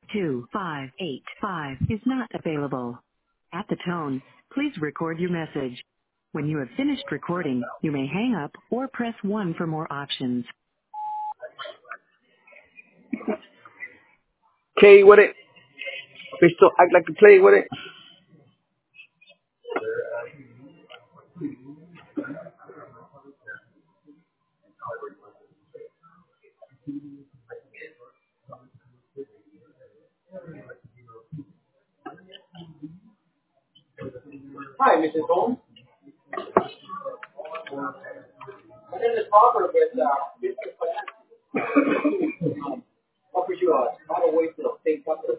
2585 is not available. At the tone, please record your message. When you have finished recording, you may hang up or press 1 for more options. Play with it. They still act like to play with it. Hi, Mrs. Holmes. My name is Robert with Mr. Financial. Offers you a small way to obtain capital.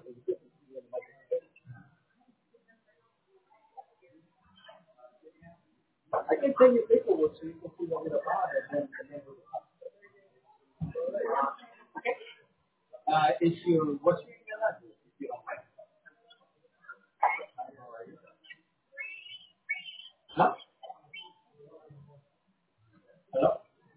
I can send you paperwork so you can see what it's about and then it's your what's your email address if you don't mind. Huh? Hello?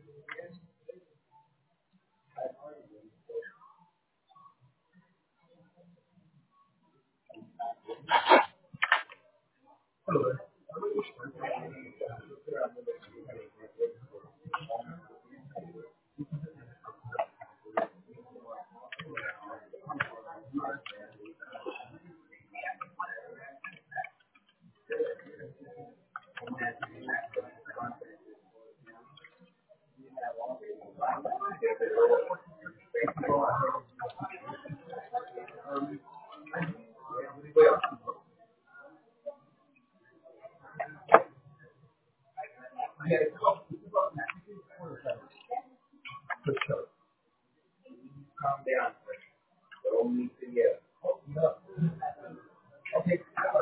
Calm down. Don't need to yell. Okay.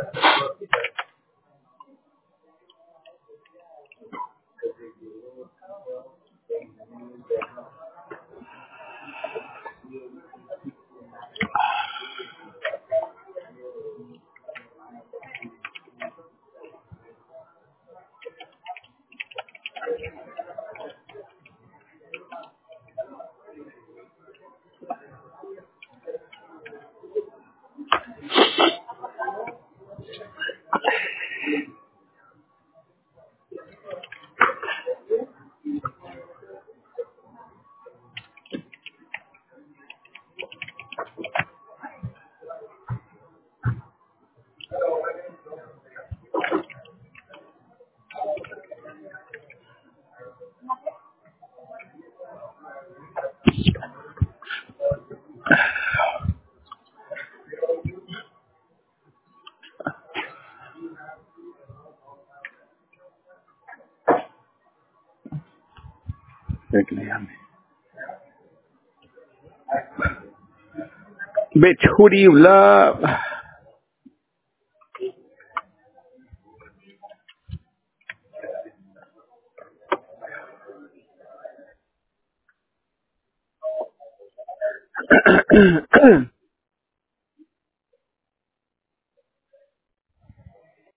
Bitch, who do you love?